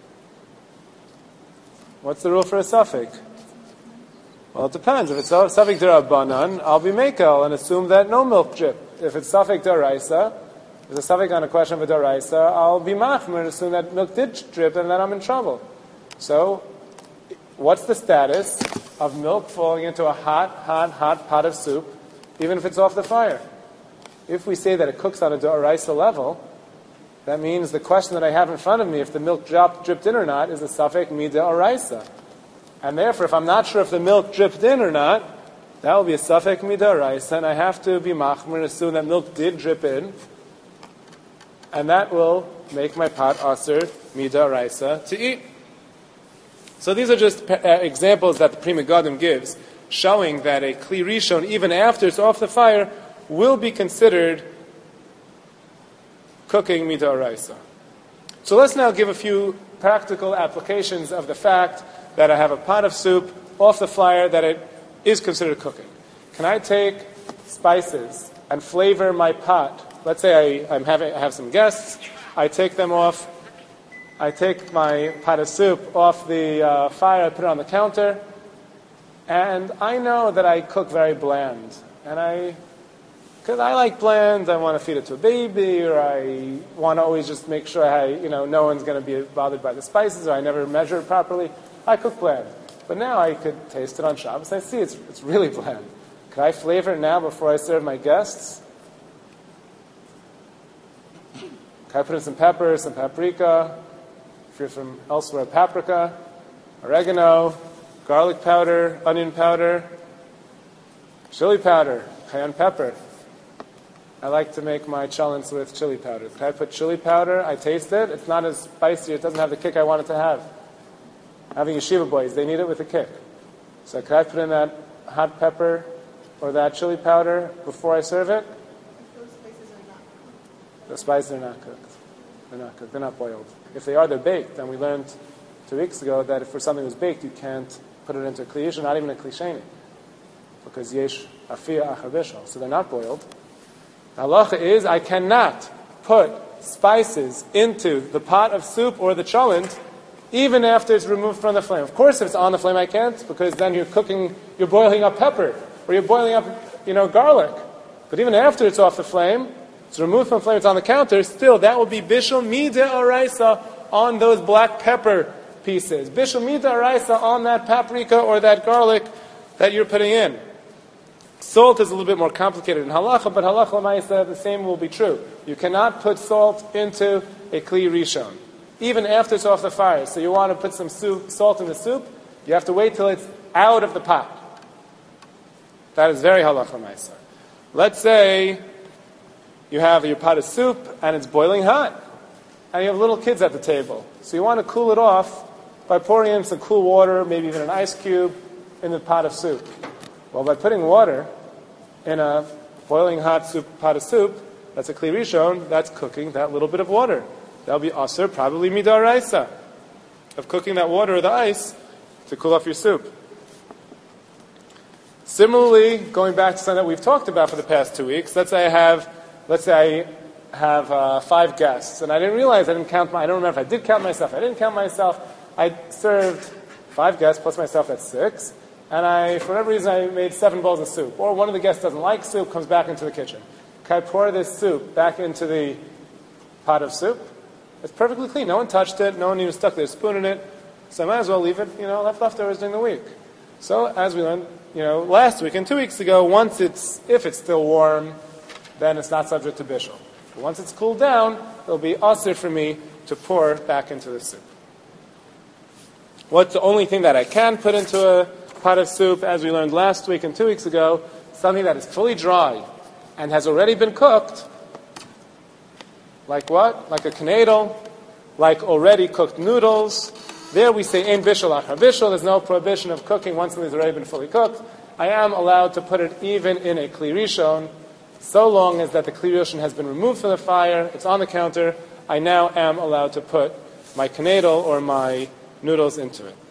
What's the rule for a suffix? Well, it depends. If it's a suffix d'Rabbanan, I'll be mekel and assume that no milk drip. If it's suffix d'Oraisa, if it's a suffix on a question of a d'Oraisa, I'll be machmer and assume that milk did drip and then I'm in trouble. So, what's the status of milk falling into a hot, hot, hot pot of soup, even if it's off the fire? If we say that it cooks on a d'Oraisa level, that means the question that I have in front of me, if the milk dropped, dripped in or not, is a suffix mid'oraisa. And therefore, if I'm not sure if the milk dripped in or not, that will be a suffix mid'oraisa, and I have to be machmer and assume that milk did drip in, and that will make my pot asur mid'oraisa to eat. So these are just uh, examples that the Pri Megadim gives, showing that a kli rishon, even after it's off the fire, will be considered cooking mid'oraisa. So let's now give a few practical applications of the fact that I have a pot of soup off the fire that it is considered cooking. Can I take spices and flavor my pot? Let's say I, I'm having, I have some guests. I take them off. I take my pot of soup off the uh, fire. I put it on the counter. And I know that I cook very bland. And I, because I like bland, I want to feed it to a baby, or I want to always just make sure I, you know, no one's going to be bothered by the spices, or I never measure it properly. I cook bland. But now I could taste it on Shabbos. I see it's, it's really bland. Could I flavor it now before I serve my guests? Can I put in some pepper, some paprika? If you're from elsewhere, paprika, oregano, garlic powder, onion powder, chili powder, cayenne pepper. I like to make my chalents with chili powder. Can I put chili powder? I taste it. It's not as spicy. It doesn't have the kick I want it to have. Having yeshiva boys, they need it with a kick. So can I put in that hot pepper or that chili powder before I serve it? Those spices are not cooked. The spices are not cooked. They're not cooked. They're not boiled. If they are, they're baked. And we learned two weeks ago that if for something was baked, you can't put it into a kli, not even a kli sheni, because yesh afia achar bishul. So they're not boiled. The halacha is I cannot put spices into the pot of soup or the cholent even after it's removed from the flame. Of course, if it's on the flame, I can't, because then you're cooking, you're boiling up pepper, or you're boiling up, you know, garlic. But even after it's off the flame, it's removed from the flame, it's on the counter, still, that will be bishul mida oraisa on those black pepper pieces. Bishul mida oraisa on that paprika or that garlic that you're putting in. Salt is a little bit more complicated in halacha, but halacha l'maisa, the same will be true. You cannot put salt into a kli rishon, even after it's off the fire. So you want to put some soup, salt in the soup, you have to wait till it's out of the pot. That is very halacha l'maisa. Let's say you have your pot of soup and it's boiling hot, and you have little kids at the table. So you want to cool it off by pouring in some cool water, maybe even an ice cube, in the pot of soup. Well, by putting water in a boiling hot soup, pot of soup, that's a kli rishon, that's cooking that little bit of water. That'll be aser, probably midaraisa, of cooking that water or the ice to cool off your soup. Similarly, going back to something that we've talked about for the past two weeks, let's say I have, let's say I have uh, five guests, and I didn't realize I didn't count my, I don't remember if I did count myself, I didn't count myself, I served five guests plus myself, that's six, and I, for whatever reason, I made seven bowls of soup. Or one of the guests doesn't like soup, comes back into the kitchen. Can I pour this soup back into the pot of soup? It's perfectly clean. No one touched it. No one even stuck their spoon in it. So I might as well leave it, you know, left leftovers during the week. So as we learned, you know, last week and two weeks ago, once it's, if it's still warm, then it's not subject to bishul. But once it's cooled down, it'll be asur for me to pour back into the soup. What's the only thing that I can put into a pot of soup, as we learned last week and two weeks ago, something that is fully dry and has already been cooked, like what? Like a knedel, like already cooked noodles. There we say, ein bishul achar bishul, there's no prohibition of cooking once something's already been fully cooked. I am allowed to put it even in a kli rishon, so long as that the kli rishon has been removed from the fire, it's on the counter, I now am allowed to put my knedel or my noodles into it.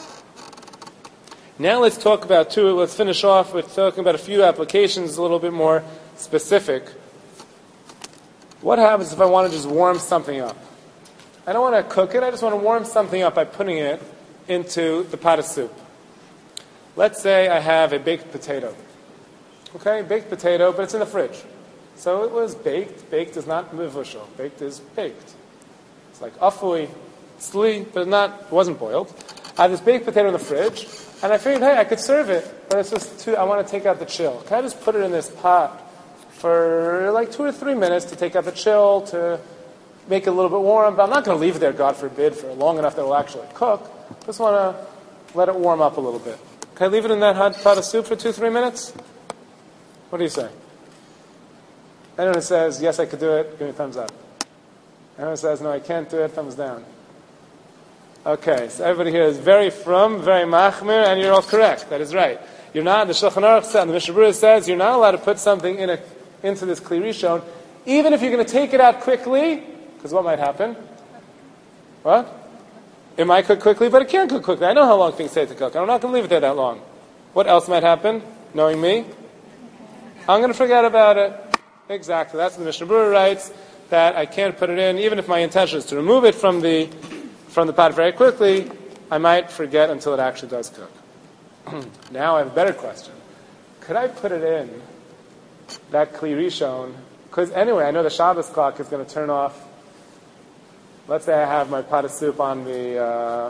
Now let's talk about two, let's finish off with talking about a few applications a little bit more specific. What happens if I want to just warm something up? I don't want to cook it, I just want to warm something up by putting it into the pot of soup. Let's say I have a baked potato. Okay, baked potato, but it's in the fridge. So it was baked. Baked is not mivushal. Baked is baked. It's like afui, sli, but not, it wasn't boiled. I have this baked potato in the fridge, and I figured, hey, I could serve it, but it's just too, I want to take out the chill. Can I just put it in this pot for like two or three minutes to take out the chill, to make it a little bit warm? But I'm not going to leave it there, God forbid, for long enough that it will actually cook. Just want to let it warm up a little bit. Can I leave it in that hot pot of soup for two, three minutes? What do you say? Anyone who says, yes, I could do it, give me a thumbs up. Anyone who says, no, I can't do it, thumbs down. Okay, so everybody here is very from, very machmir, and you're all correct. That is right. You're not, the Shulchan Aruch says, and the Mishnah Berurah says, you're not allowed to put something in a, into this kli rishon, even if you're going to take it out quickly, because what might happen? What? It might cook quickly, but it can't cook quickly. I know how long things take to cook. I'm not going to leave it there that long. What else might happen? Knowing me, I'm going to forget about it. Exactly. That's what the Mishnah Berurah writes, that I can't put it in, even if my intention is to remove it from the from the pot very quickly, I might forget until it actually does cook. Now I have a better question. Could I put it in, that Kli Rishon? Because anyway, I know the Shabbos clock is going to turn off. Let's say I have my pot of soup on the uh,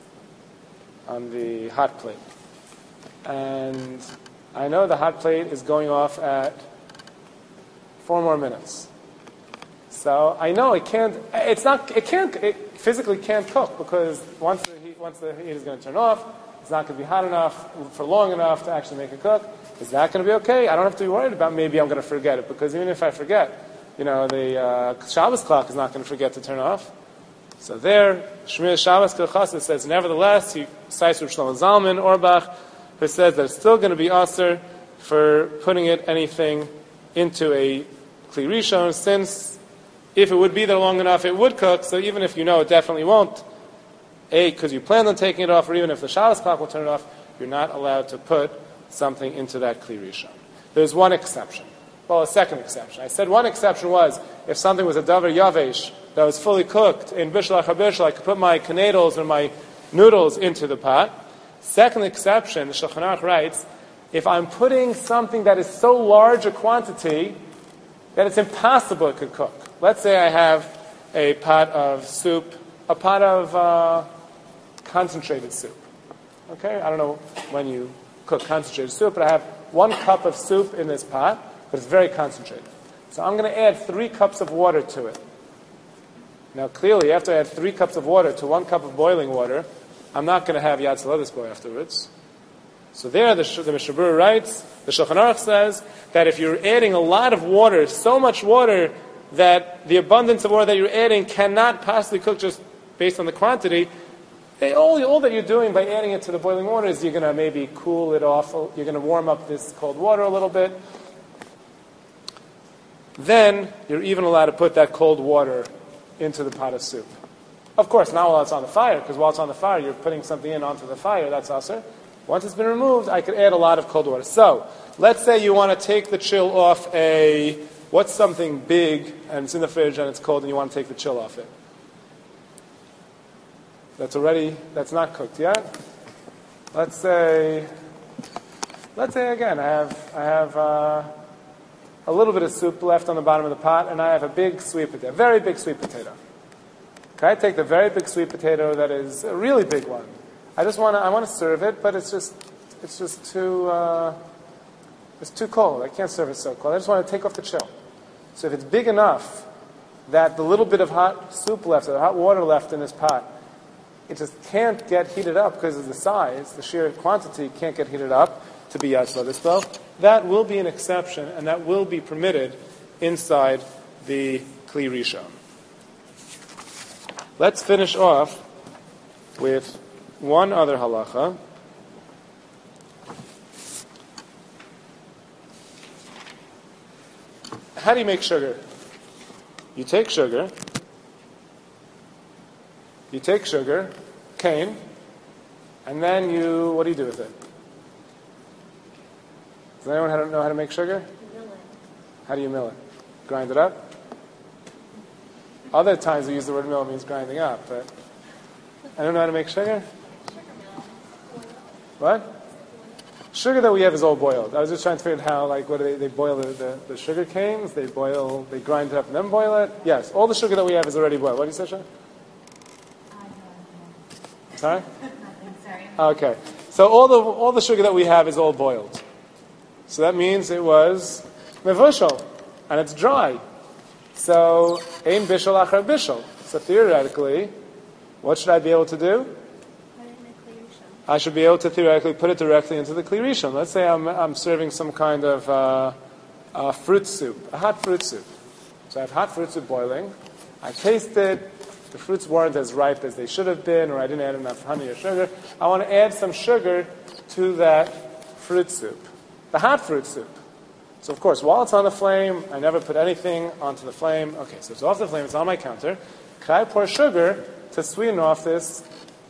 on the hot plate, and I know the hot plate is going off at four more minutes. So I know it can't. It's not. It can't. It physically can't cook because once the heat, once the heat is going to turn off, it's not going to be hot enough for long enough to actually make it cook. Is that going to be okay? I don't have to be worried about maybe I'm going to forget it, because even if I forget, you know, the uh, Shabbos clock is not going to forget to turn off. So there, Shmir Shabbos K'Chassid says, nevertheless, he cites Rav Shlomo Zalman Auerbach, who says that it's still going to be aser for putting it anything into a Kli Rishon, since if it would be there long enough, it would cook. So even if you know it definitely won't, A, because you planned on taking it off, or even if the Shabbos clock will turn it off, you're not allowed to put something into that Kli Rishon. There's one exception. Well, a second exception. I said one exception was if something was a davar yavesh that was fully cooked in bishul achabishul, I could put my kanedels or my noodles into the pot. Second exception, the Shulchan Aruch writes, if I'm putting something that is so large a quantity that it's impossible it could cook. Let's say I have a pot of soup, a pot of uh, concentrated soup. Okay, I don't know when you cook concentrated soup, but I have one cup of soup in this pot, but it's very concentrated. So I'm going to add three cups of water to it. Now, clearly, after I add three cups of water to one cup of boiling water, I'm not going to have Yad Saladis boy afterwards. So there, the, the Mishnah Berurah writes, the Shulchan Aruch says, that if you're adding a lot of water, so much water, that the abundance of water that you're adding cannot possibly cook just based on the quantity, They, all, all that you're doing by adding it to the boiling water is you're going to maybe cool it off, you're going to warm up this cold water a little bit. Then you're even allowed to put that cold water into the pot of soup. Of course, not while it's on the fire, because while it's on the fire, you're putting something in onto the fire, that's aser. Once it's been removed, I could add a lot of cold water. So, let's say you want to take the chill off a, what's something big, and it's in the fridge and it's cold, and you want to take the chill off it. That's already, that's not cooked yet. Let's say, let's say again, I have, I have uh, a little bit of soup left on the bottom of the pot, and I have a big sweet potato, very big sweet potato. Can I take the very big sweet potato that is a really big one? I just want to, I want to serve it, but it's just, it's just too, uh, it's too cold. I can't serve it so cold. I just want to take off the chill. So if it's big enough that the little bit of hot soup left, or the hot water left in this pot, it just can't get heated up because of the size, the sheer quantity can't get heated up to be Yad Saladis bow, that will be an exception, and that will be permitted inside the Kli Rishon. Let's finish off with one other halacha. How do you make sugar? You take sugar, you take sugar, cane, and then you, what do you do with it? Does anyone know how to make sugar? Mill it. How do you mill it? Grind it up? Other times we use the word mill, it means grinding up, but I don't know how to make sugar. What? Sugar that we have is all boiled. I was just trying to figure out how, like, what do they, they boil the, the, the sugar canes, they boil, they grind it up and then boil it. Yes, all the sugar that we have is already boiled. What do you say, Sean? Sorry? Nothing, sorry. Okay. So all the all the sugar that we have is all boiled. So that means it was mevushal, and it's dry. So ein bishul achar bishul. So theoretically, what should I be able to do? Put it in the Kli Rishon. I should be able to theoretically put it directly into the Kli Rishon. Let's say I'm I'm serving some kind of uh, uh, fruit soup, a hot fruit soup. So I have hot fruit soup boiling. I tasted. The fruits weren't as ripe as they should have been, or I didn't add enough honey or sugar. I want to add some sugar to that fruit soup, the hot fruit soup. So, of course, while it's on the flame, I never put anything onto the flame. Okay, so it's off the flame, it's on my counter. Could I pour sugar to sweeten off this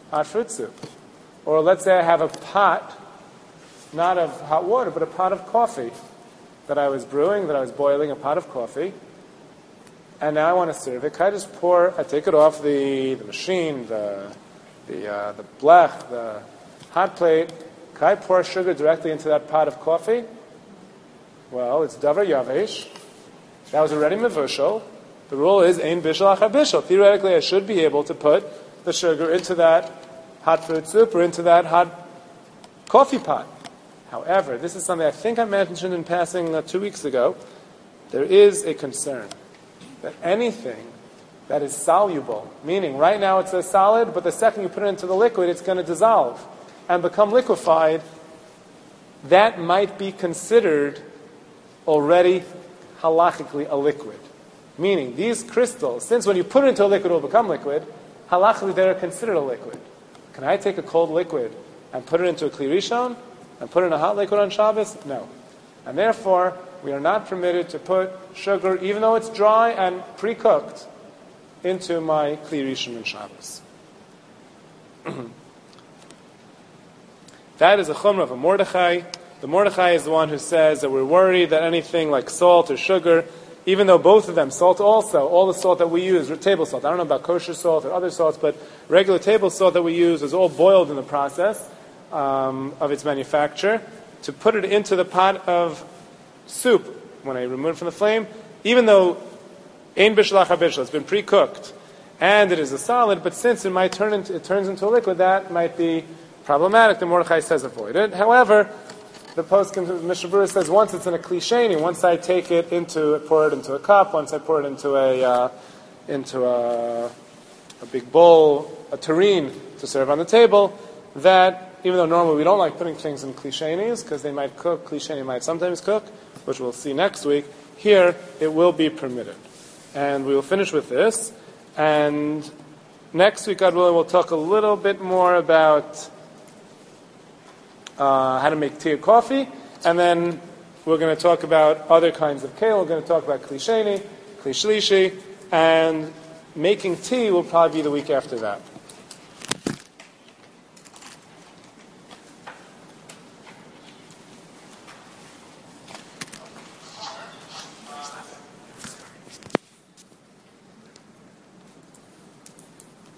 hot fruit soup. Or let's say I have a pot, not of hot water, but a pot of coffee that I was brewing, that I was boiling, a pot of coffee. And now I want to serve it. Can I just pour, I take it off the, the machine, the, the, uh, the blech, the hot plate. Can I pour sugar directly into that pot of coffee? Well, it's davar yavesh. That was already mevushal. The rule is ein bishul achar bishul. Theoretically, I should be able to put the sugar into that hot fruit soup or into that hot coffee pot. However, this is something I think I mentioned in passing uh, two weeks ago. There is a concern that anything that is soluble, meaning right now it's a solid, but the second you put it into the liquid, it's going to dissolve and become liquefied, that might be considered already halachically a liquid. Meaning, these crystals, since when you put it into a liquid it will become liquid, halachically they are considered a liquid. Can I take a cold liquid and put it into a kli rishon and put it in a hot liquid on Shabbos? No. And therefore, we are not permitted to put sugar, even though it's dry and pre-cooked, into my kli rishon on Shabbos. That is a chumrah of a Mordechai. The Mordechai is the one who says that we're worried that anything like salt or sugar, even though both of them, salt also, all the salt that we use, table salt, I don't know about kosher salt or other salts, but regular table salt that we use is all boiled in the process um, of its manufacture. To put it into the pot of soup, when I remove it from the flame, even though ein bishul achar bishul, it's been pre-cooked, and it is a solid, but since it might turn into, it turns into a liquid, that might be problematic. The Mordechai says avoid it. However, the post Mishnah Berurah says once it's in a klisheni, once I take it into, pour it into a cup, once I pour it into a uh, into a, a big bowl, a tureen to serve on the table, that even though normally we don't like putting things in klishenis because they might cook, klisheni might sometimes cook, which we'll see next week. Here it will be permitted, and we will finish with this. And next week, God willing, we'll talk a little bit more about Uh, how to make tea or coffee, and then we're going to talk about other kinds of kale. We're going to talk about kli sheni, kli shlishi, and making tea will probably be the week after that.